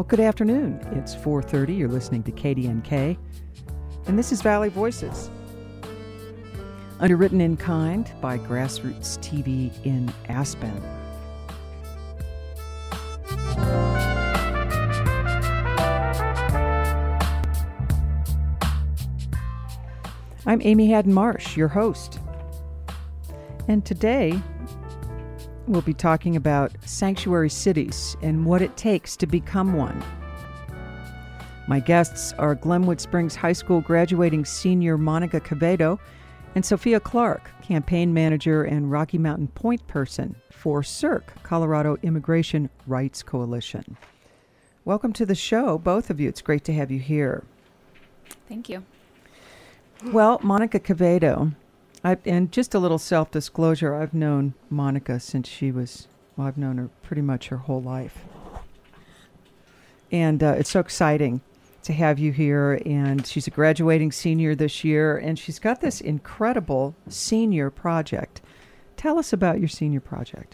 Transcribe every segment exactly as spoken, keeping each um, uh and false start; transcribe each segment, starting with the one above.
Well, good afternoon. It's four thirty. You're listening to K D N K, and this is Valley Voices. Underwritten in kind by Grassroots T V in Aspen. I'm Amy Haddon Marsh, your host. And today, we'll be talking about sanctuary cities and what it takes to become one. My guests are Glenwood Springs High School graduating senior Monica Quevedo and Sophia Clark, campaign manager and Rocky Mountain point person for C I R C, Colorado Immigration Rights Coalition. Welcome to the show, both of you. It's great to have you here. Thank you. Well, Monica Quevedo, I, and just a little self-disclosure, I've known Monica since she was, well, I've known her pretty much her whole life. And uh, it's so exciting to have you here, and she's a graduating senior this year, and she's got this incredible senior project. Tell us about your senior project.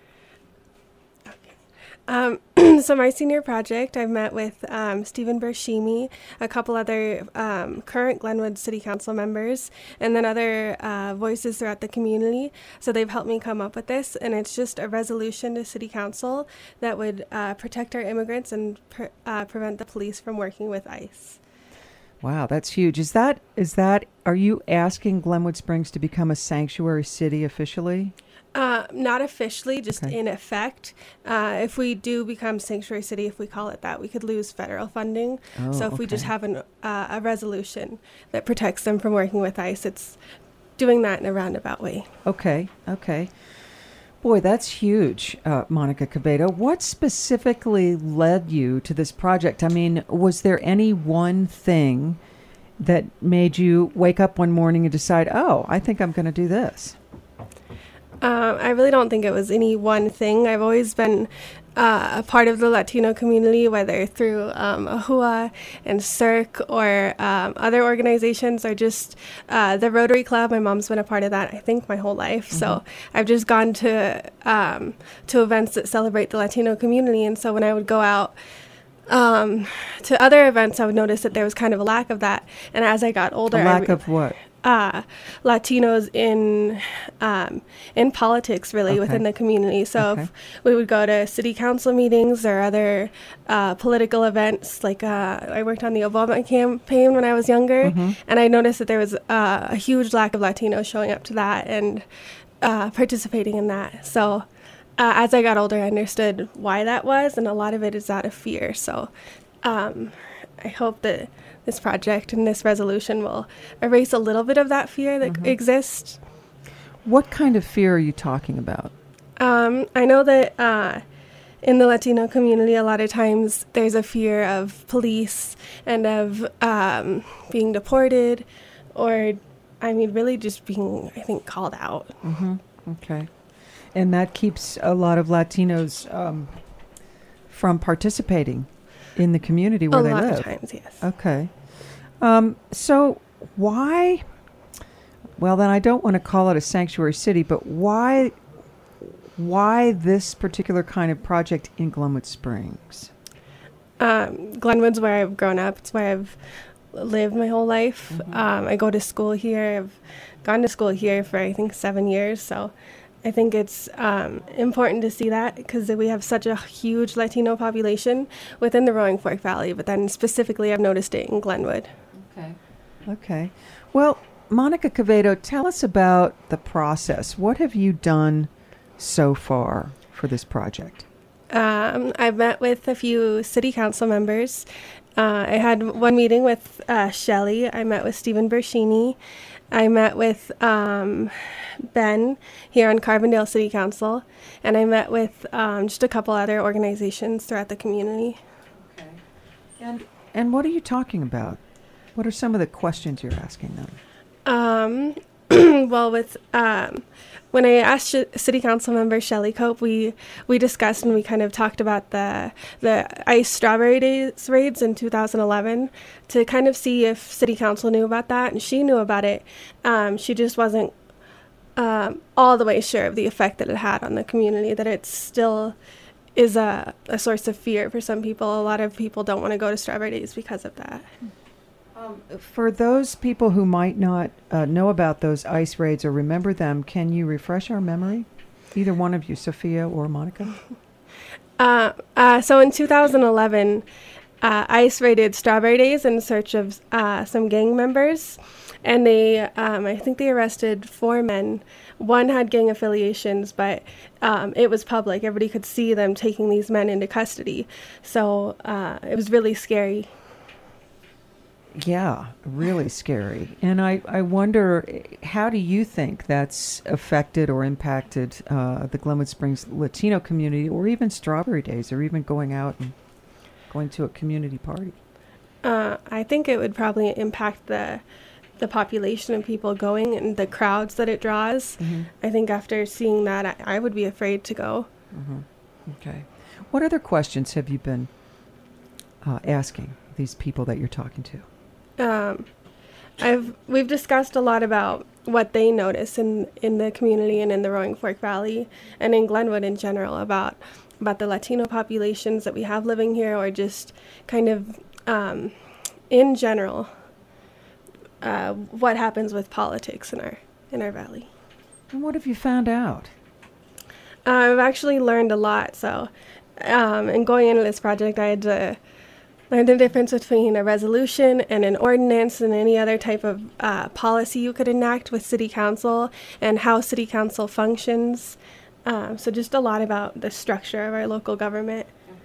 Um, so my senior project, I've met with um, Stephen Bershimi, a couple other um, current Glenwood City Council members, and then other uh, voices throughout the community. So they've helped me come up with this, and it's just a resolution to City Council that would uh, protect our immigrants and pre- uh, prevent the police from working with ICE. Wow, that's huge. Is that, is that, are you asking Glenwood Springs to become a sanctuary city officially? Uh, not officially, just Okay. in effect. Uh, if we do become sanctuary city, if we call it that, we could lose federal funding. Oh, so if we just okay. have an, uh, a resolution that protects them from working with ICE, it's doing that in a roundabout way. Okay, okay. Boy, that's huge, uh, Monica Quevedo. What specifically led you to this project? I mean, was there any one thing that made you wake up one morning and decide, oh, I think I'm going to do this? Um, I really don't think it was any one thing. I've always been uh, a part of the Latino community, whether through um, A H U A and C I R C or um, other organizations, or just uh, the Rotary Club. My mom's been a part of that, I think, my whole life. Mm-hmm. So I've just gone to um, to events that celebrate the Latino community. And so when I would go out um, to other events, I would notice that there was kind of a lack of that. And as I got older, A lack I re- of what? Uh, Latinos in um, in politics, really, Okay. within the community. So Okay. if we would go to city council meetings or other uh, political events. Like uh, I worked on the Obama campaign when I was younger, Mm-hmm. and I noticed that there was uh, a huge lack of Latinos showing up to that and uh, participating in that. So uh, as I got older, I understood why that was, and a lot of it is out of fear. So um, I hope that this project and this resolution will erase a little bit of that fear that Mm-hmm. exists. What kind of fear are you talking about? Um, I know that uh, in the Latino community, a lot of times there's a fear of police and of um, being deported, or, I mean, really just being, I think, called out. Mm-hmm. Okay. And that keeps a lot of Latinos um, from participating in the community where a they lot live. of times, yes. Okay. Um, so why, well, then I don't want to call it a sanctuary city, but why, why this particular kind of project in Glenwood Springs? Um, Glenwood's where I've grown up. It's where I've lived my whole life. Mm-hmm. Um, I go to school here. I've gone to school here for, I think, seven years. So I think it's um, important to see that because we have such a huge Latino population within the Roaring Fork Valley. But then specifically, I've noticed it in Glenwood. Okay. Okay. Well, Monica Quevedo, tell us about the process. What have you done so far for this project? Um, I've met with a few city council members. Uh, I had one meeting with uh, Shelley. I met with Stephen Bershini. I met with um, Ben here on Carbondale City Council. And I met with um, just a couple other organizations throughout the community. Okay. And and what are you talking about? What are some of the questions you're asking them? Um, well, with um, when I asked Sh- City Council member Shelley Cope, we we discussed and we kind of talked about the the ICE Strawberry Days raids in two thousand eleven to kind of see if City Council knew about that, and she knew about it. Um, she just wasn't um, all the way sure of the effect that it had on the community. That it's still is a, a source of fear for some people. A lot of people don't want to go to Strawberry Days because of that. Um, for those people who might not uh, know about those ICE raids or remember them, can you refresh our memory? Either one of you, Sophia or Monica? Uh, uh, so in two thousand eleven, uh, ICE raided Strawberry Days in search of uh, some gang members. And they, um, I think they arrested four men. One had gang affiliations, but um, it was public. Everybody could see them taking these men into custody. So uh, it was really scary. Yeah, really scary. And I, I wonder, how do you think that's affected or impacted uh, the Glenwood Springs Latino community, or even Strawberry Days, or even going out and going to a community party? Uh, I think it would probably impact the the population of people going and the crowds that it draws. Mm-hmm. I think after seeing that, I, I would be afraid to go. Mm-hmm. Okay. What other questions have you been uh, asking these people that you're talking to? Um, I've we've discussed a lot about what they notice in, in the community and in the Roaring Fork Valley and in Glenwood in general about about the Latino populations that we have living here, or just kind of um, in general. Uh, what happens with politics in our in our valley. And what have you found out? Uh, I've actually learned a lot. So, um, in going into this project, I had to learn the difference between a resolution and an ordinance and any other type of uh, policy you could enact with City Council and how City Council functions. Um, so, just a lot about the structure of our local government.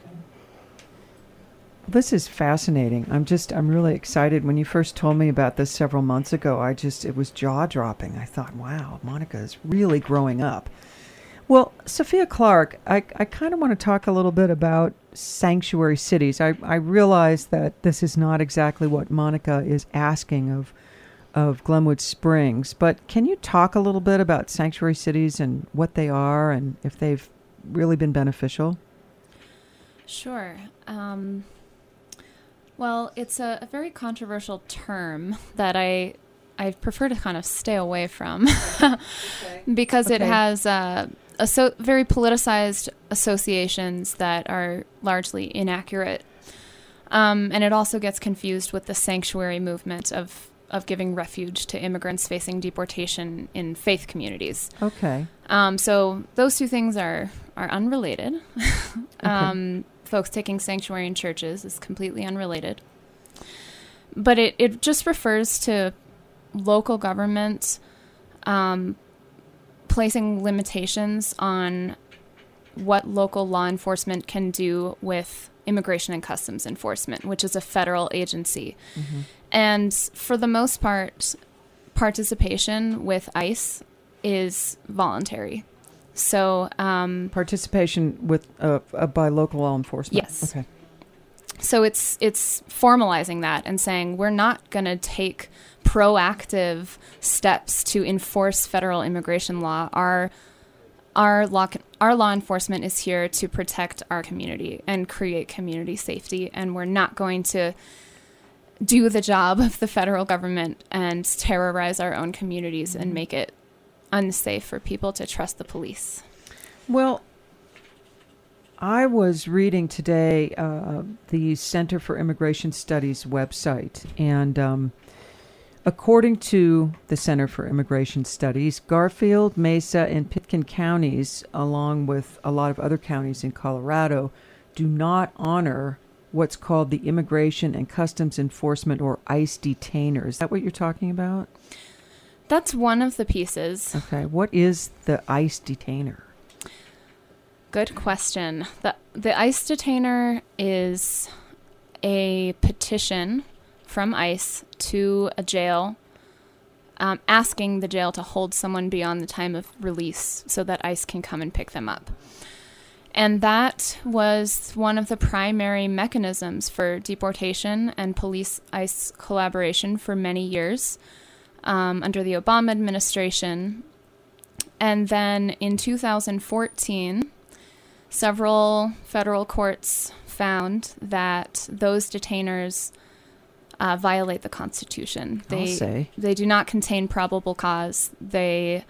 This is fascinating. I'm just, I'm really excited. When you first told me about this several months ago, I just, it was jaw-dropping. I thought, wow, Monica is really growing up. Well, Sophia Clark, I, I kind of want to talk a little bit about sanctuary cities. I, I realize that this is not exactly what Monica is asking of, of Glenwood Springs, but can you talk a little bit about sanctuary cities and what they are and if they've really been beneficial? Sure. Um, Well, it's a, a very controversial term that I I prefer to kind of stay away from okay. because okay. it has uh, asso- very politicized associations that are largely inaccurate. Um, and it also gets confused with the sanctuary movement of, of giving refuge to immigrants facing deportation in faith communities. Okay. Um, so those two things are, are unrelated. okay. um Folks taking sanctuary in churches is completely unrelated. But it, it just refers to local government um, placing limitations on what local law enforcement can do with Immigration and Customs Enforcement, which is a federal agency. Mm-hmm. And for the most part, participation with ICE is voluntary. So um, participation with uh, uh, by local law enforcement. Yes. Okay. So it's it's formalizing that and saying we're not going to take proactive steps to enforce federal immigration law. Our our law our law enforcement is here to protect our community and create community safety, and we're not going to do the job of the federal government and terrorize our own communities mm-hmm. and make it unsafe for people to trust the police. Well, I was reading today uh, the Center for Immigration Studies website, and um, according to the Center for Immigration Studies, Garfield, Mesa, and Pitkin counties, along with a lot of other counties in Colorado, do not honor what's called the Immigration and Customs Enforcement, or ICE detainers. Is that what you're talking about? That's one of the pieces. Okay. What is the ICE detainer? Good question. The the ICE detainer is a petition from ICE to a jail um, asking the jail to hold someone beyond the time of release so that ICE can come and pick them up. And that was one of the primary mechanisms for deportation and police-ICE collaboration for many years. Um, under the Obama administration. And then in two thousand fourteen, several federal courts found that those detainers uh, violate the Constitution. They, I'll say. They do not contain probable cause. They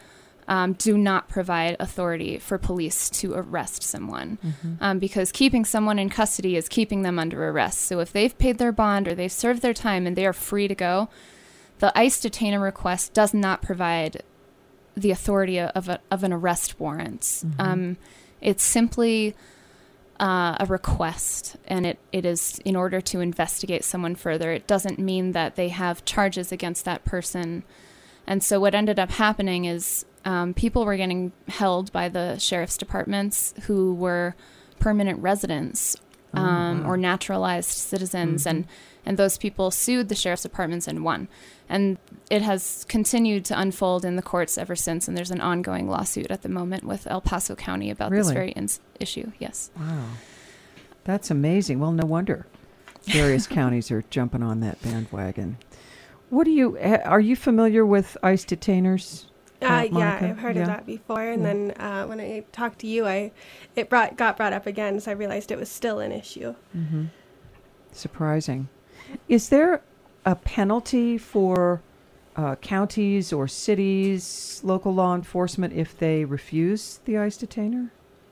um, do not provide authority for police to arrest someone, Mm-hmm. um, because keeping someone in custody is keeping them under arrest. So if they've paid their bond or they've served their time and they are free to go, the ICE detainer request does not provide the authority of a, of an arrest warrant. Mm-hmm. Um, it's simply uh, a request, and it, it is in order to investigate someone further. It doesn't mean that they have charges against that person. And so what ended up happening is um, people were getting held by the sheriff's departments who were permanent residents um, Oh, wow. or naturalized citizens, Mhm. and, and those people sued the sheriff's departments and won. And it has continued to unfold in the courts ever since, and there's an ongoing lawsuit at the moment with El Paso County about this Really? very ins- issue. Yes. Wow. That's amazing. Well, no wonder various counties are jumping on that bandwagon. What do you, ha- are you familiar with ICE detainers? Uh, Uh, yeah, Monica? I've heard Yeah. of that before, and Yeah. then uh, when I talked to you, I it brought got brought up again, so I realized it was still an issue. Mm-hmm. Surprising. Is there a penalty for uh, counties or cities, local law enforcement, if they refuse the ICE detainer?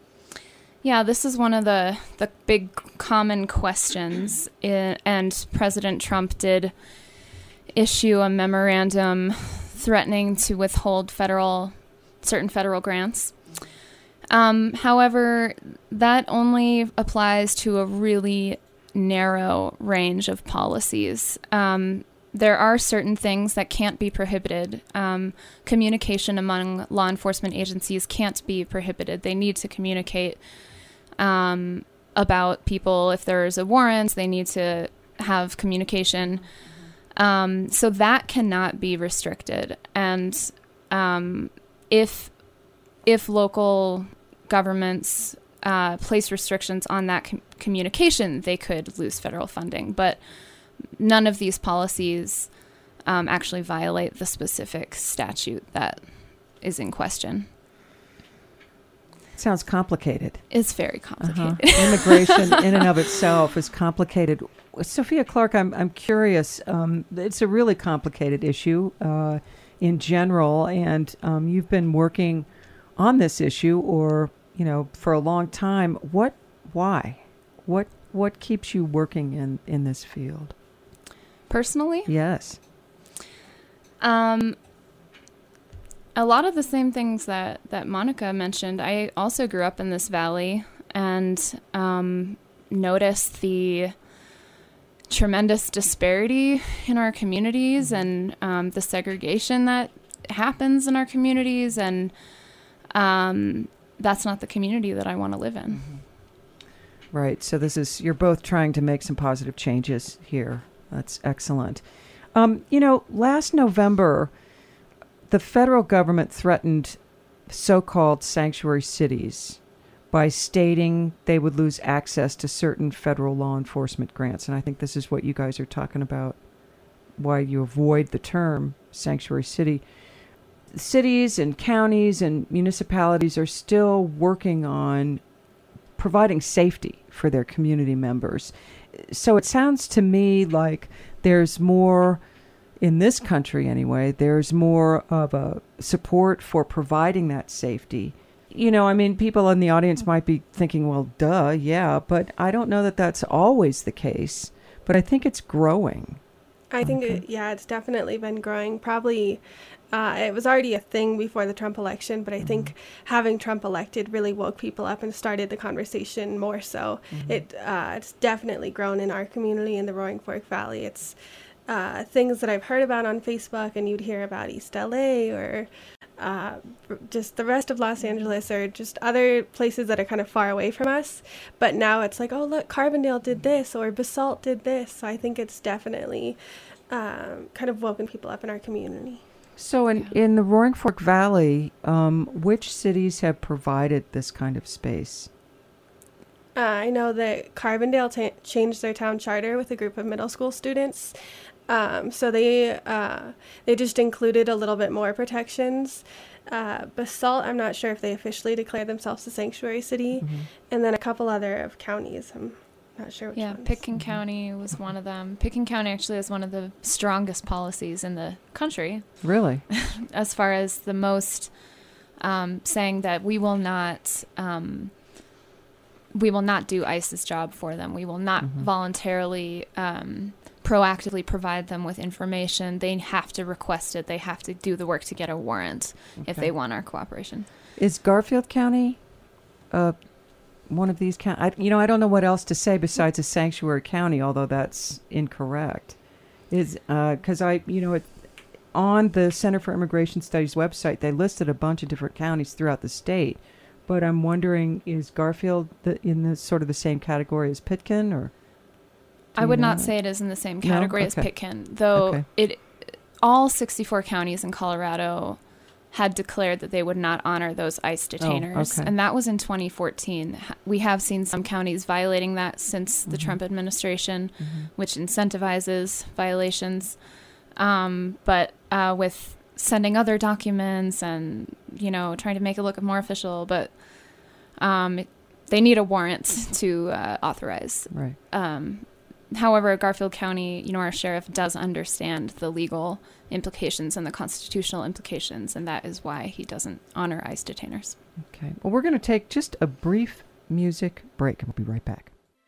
Yeah, this is one of the, the big common questions, I- and President Trump did issue a memorandum threatening to withhold federal certain federal grants. Um, however, that only applies to a really narrow range of policies. Um, there are certain things that can't be prohibited. Um, communication among law enforcement agencies can't be prohibited. They need to communicate um, about people. If there's a warrant, they need to have communication. Um, so that cannot be restricted. And um, if if local governments uh, place restrictions on that com- communication, they could lose federal funding. But none of these policies um, actually violate the specific statute that is in question. Sounds complicated. It's very Uh-huh. complicated. Immigration in and of itself is complicated. Sophia Clark, I'm I'm curious. Um, it's a really complicated issue uh, in general, and um, you've been working on this issue, or you know, for a long time. What? Why? What? What keeps you working in in this field? Personally, Yes. Um, a lot of the same things that, that Monica mentioned. I also grew up in this valley and um, noticed the tremendous disparity in our communities and um, the segregation that happens in our communities. And um, that's not the community that I want to live in. Right. So this is, you're both trying to make some positive changes here. That's excellent. Um, you know, last November, the federal government threatened so-called sanctuary cities by stating they would lose access to certain federal law enforcement grants. And I think this is what you guys are talking about, why you avoid the term sanctuary city. Cities and counties and municipalities are still working on providing safety for their community members. So it sounds to me like there's more, in this country anyway, there's more of a support for providing that safety. You know, I mean, people in the audience might be thinking, well, duh, yeah, but I don't know that that's always the case. But I think it's growing. I think, Okay. it, yeah, it's definitely been growing. Probably, uh, it was already a thing before the Trump election, but I Mm-hmm. think having Trump elected really woke people up and started the conversation more so. Mm-hmm. It uh, it's definitely grown in our community in the Roaring Fork Valley. It's uh, things that I've heard about on Facebook, and you'd hear about East L A or uh, just the rest of Los Angeles, or just other places that are kind of far away from us. But now it's like, oh, look, Carbondale did this, or Basalt did this. So I think it's definitely um, kind of woken people up in our community. So in, in the Roaring Fork Valley, um, which cities have provided this kind of space? Uh, I know that Carbondale ta changed their town charter with a group of middle school students. Um, so they uh, they just included a little bit more protections. Uh, Basalt, I'm not sure if they officially declared themselves a sanctuary city. Mm-hmm. And then a couple other of counties. I'm not sure which Yeah, ones. Pitkin County was one of them. Pitkin County actually has one of the strongest policies in the country Really? as far as the most um, saying that we will not um, we will not do ICE's job for them. We will not mm-hmm. voluntarily um, proactively provide them with information. They have to request it. They have to do the work to get a warrant okay. if they want our cooperation. Is Garfield County uh, one of these counties? You know, I don't know what else to say besides a sanctuary county, although that's incorrect. Is because uh, I, you know, it, on the Center for Immigration Studies website, they listed a bunch of different counties throughout the state. But I'm wondering, is Garfield the, in the sort of the same category as Pitkin, or? I would not say it is in the same category no? as okay. Pitkin, though okay. it all sixty-four counties in Colorado had declared that they would not honor those ICE detainers. Oh, okay. And that was in twenty fourteen. We have seen some counties violating that since the mm-hmm. Trump administration, mm-hmm. which incentivizes violations. Um, but uh, with sending other documents and, you know, trying to make it look more official, but um, they need a warrant to uh, authorize. Right. Um, however, Garfield County, you know, our sheriff does understand the legal implications and the constitutional implications, and that is why he doesn't honor ICE detainers. Okay. Well, we're going to take just a brief music break, and we'll be right back.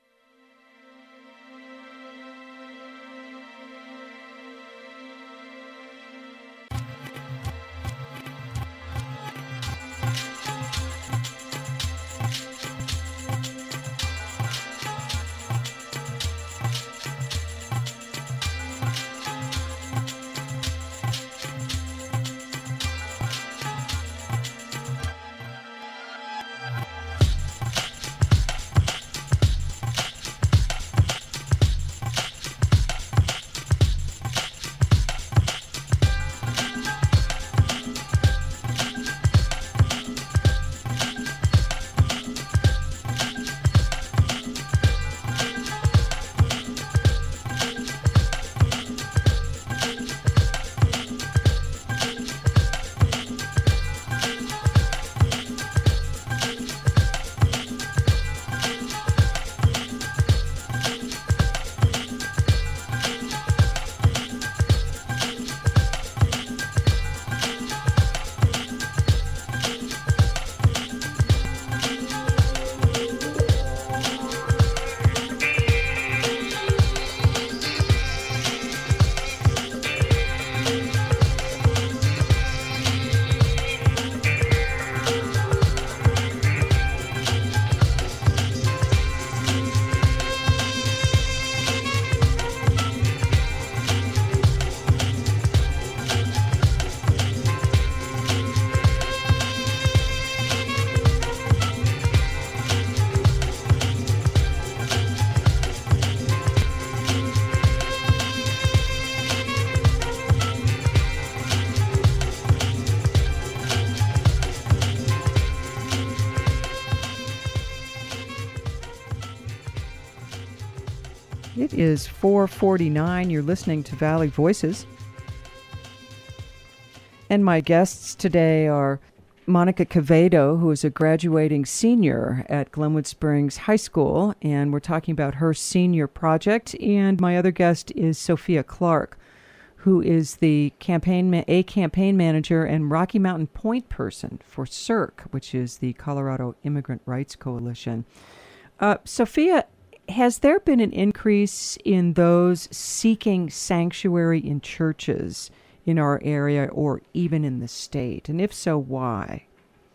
It is four forty-nine. You're listening to Valley Voices. And my guests today are Monica Quevedo, who is a graduating senior at Glenwood Springs High School, and we're talking about her senior project. And my other guest is Sophia Clark, who is the campaign ma- a campaign manager and Rocky Mountain point person for C I R C, which is the Colorado Immigrant Rights Coalition. Uh, Sophia, has there been an increase in those seeking sanctuary in churches in our area or even in the state? And if so, why?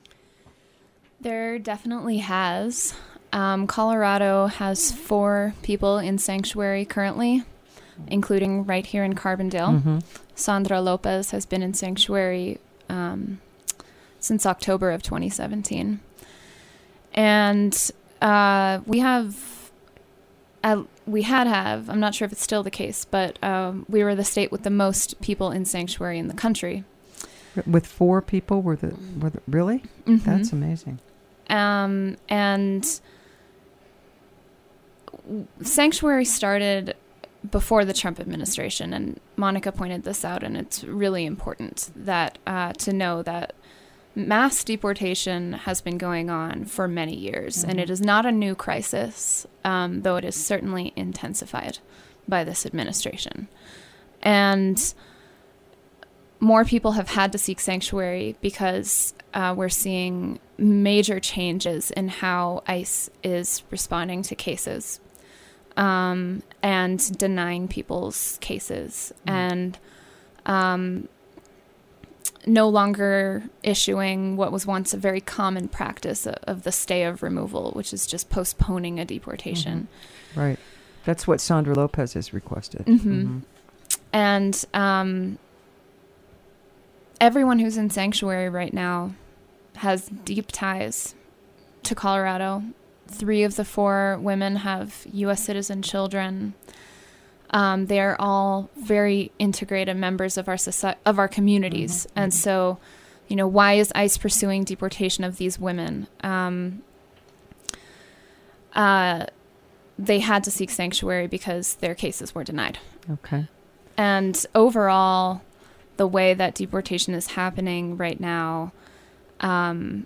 There definitely has. Um, Colorado has four people in sanctuary currently, including right here in Carbondale. Mm-hmm. Sandra Lopez has been in sanctuary um, since October of twenty seventeen. And uh, we have... Uh, we had have, I'm not sure if it's still the case, but um, we were the state with the most people in sanctuary in the country. With four people? Were the, were the really? Mm-hmm. That's amazing. Um, and sanctuary started before the Trump administration, and Monica pointed this out, and it's really important that uh, to know that mass deportation has been going on for many years, mm-hmm. and it is not a new crisis, um, though it is certainly intensified by this administration. And more people have had to seek sanctuary because uh, we're seeing major changes in how ICE is responding to cases um, and denying people's cases mm. and um, no longer issuing what was once a very common practice of, of the stay of removal, which is just postponing a deportation. Mm-hmm. Right. That's what Sandra Lopez has requested. Mm-hmm. Mm-hmm. And um, everyone who's in sanctuary right now has deep ties to Colorado. Three of the four women have U S citizen children. Um, they are all very integrated members of our society, of our communities. Mm-hmm. And so, you know, why is ICE pursuing deportation of these women? Um, uh, they had to seek sanctuary because their cases were denied. Okay. And overall, the way that deportation is happening right now, um,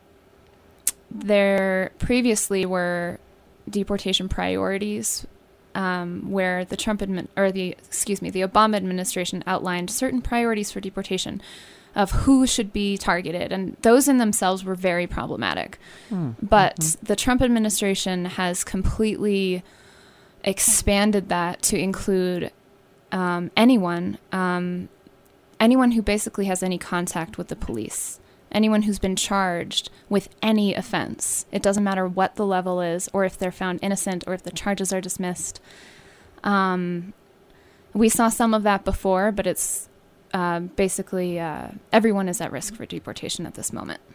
there previously were deportation priorities um, where the Trump admin or the excuse me the Obama administration outlined certain priorities for deportation of who should be targeted, and those in themselves were very problematic. Mm. But mm-hmm. the Trump administration has completely expanded that to include um, anyone, um, anyone who basically has any contact with the police. Anyone who's been charged with any offense. It doesn't matter what the level is or if they're found innocent or if the charges are dismissed. Um, we saw some of that before, but it's uh, basically uh, everyone is at risk for deportation at this moment.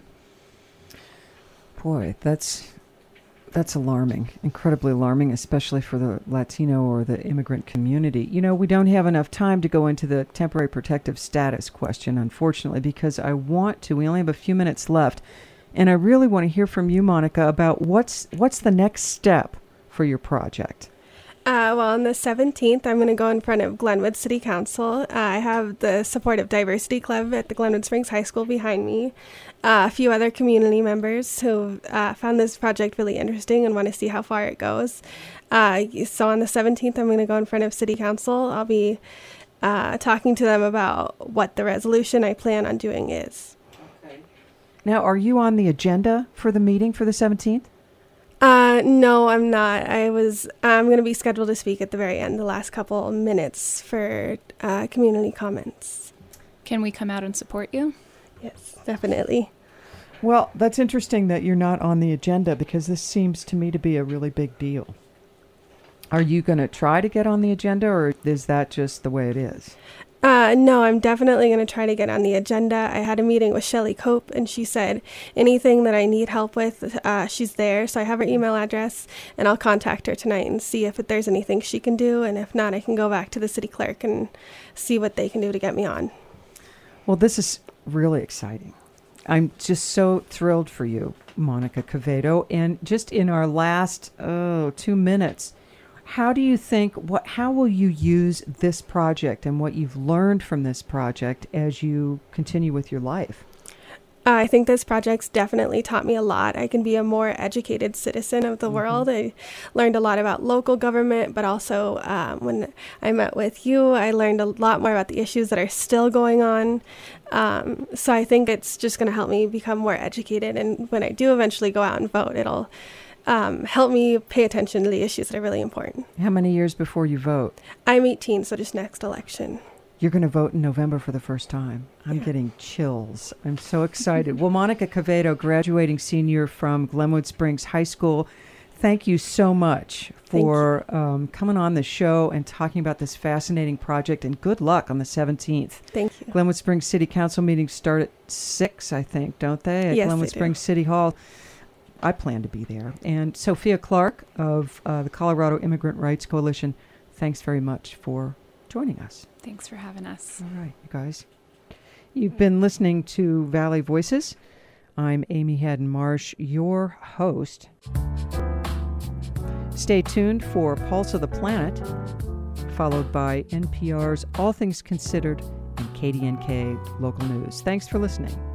Boy, that's that's alarming, incredibly alarming, especially for the Latino or the immigrant community. You know, we don't have enough time to go into the temporary protective status question, unfortunately, because I want to. We only have a few minutes left, and I really want to hear from you, Monica, about what's what's the next step for your project. Uh, well, on the seventeenth, I'm going to go in front of Glenwood City Council. Uh, I have the support of Diversity Club at the Glenwood Springs High School behind me. Uh, a few other community members who uh, found this project really interesting and want to see how far it goes. Uh, so on the seventeenth, I'm going to go in front of City Council. I'll be uh, talking to them about what the resolution I plan on doing is. Okay. Now, are you on the agenda for the meeting for the seventeenth? Uh, no, I'm not. I was, I'm going to be scheduled to speak at the very end, the last couple minutes for uh, community comments. Can we come out and support you? Yes, definitely. Well, that's interesting that you're not on the agenda because this seems to me to be a really big deal. Are you going to try to get on the agenda, or is that just the way it is? Uh, no, I'm definitely going to try to get on the agenda. I had a meeting with Shelly Cope, and she said anything that I need help with, uh, she's there. So I have her email address, and I'll contact her tonight and see if there's anything she can do. And if not, I can go back to the city clerk and see what they can do to get me on. Well, this is really exciting. I'm just so thrilled for you, Monica Quevedo. And just in our last, oh, two minutes, how do you think, what, how will you use this project and what you've learned from this project as you continue with your life? Uh, I think this project's definitely taught me a lot. I can be a more educated citizen of the mm-hmm. world. I learned a lot about local government, but also um, when I met with you, I learned a lot more about the issues that are still going on. Um, so I think it's just going to help me become more educated. And when I do eventually go out and vote, it'll Um, help me pay attention to the issues that are really important. How many years before you vote? I'm eighteen, so just next election. You're going to vote in November for the first time. I'm yeah. getting chills. I'm so excited. Well, Monica Quevedo, graduating senior from Glenwood Springs High School, thank you so much for um, coming on the show and talking about this fascinating project, and good luck on the seventeenth. Thank you. Glenwood Springs City Council meetings start at six, I think, don't they? At yes, Glenwood they Springs do. City Hall. I plan to be there. And Sophia Clark of uh, the Colorado Immigrant Rights Coalition, thanks very much for joining us. Thanks for having us. All right, you guys. You've been listening to Valley Voices. I'm Amy Haddon Marsh, your host. Stay tuned for Pulse of the Planet, followed by N P R's All Things Considered and K D N K Local News. Thanks for listening.